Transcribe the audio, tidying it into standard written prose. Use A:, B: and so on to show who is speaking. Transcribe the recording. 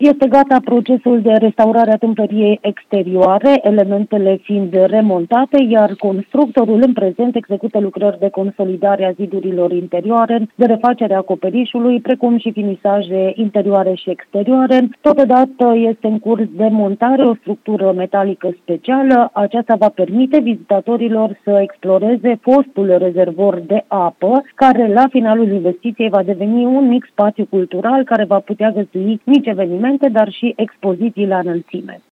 A: Este gata procesul de restaurare a tâmplăriei exterioare, elementele fiind remontate, iar constructorul în prezent execută lucrări de consolidare a zidurilor interioare, de refacere a acoperișului, precum și finisaje interioare și exterioare. Totodată este în curs de montare o structură metalică specială. Aceasta va permite vizitatorilor să exploreze fostul rezervor de apă, care la finalul investiției va deveni un mic spațiu cultural care va putea găzdui mici evenimente, dar și expoziții la înălțime.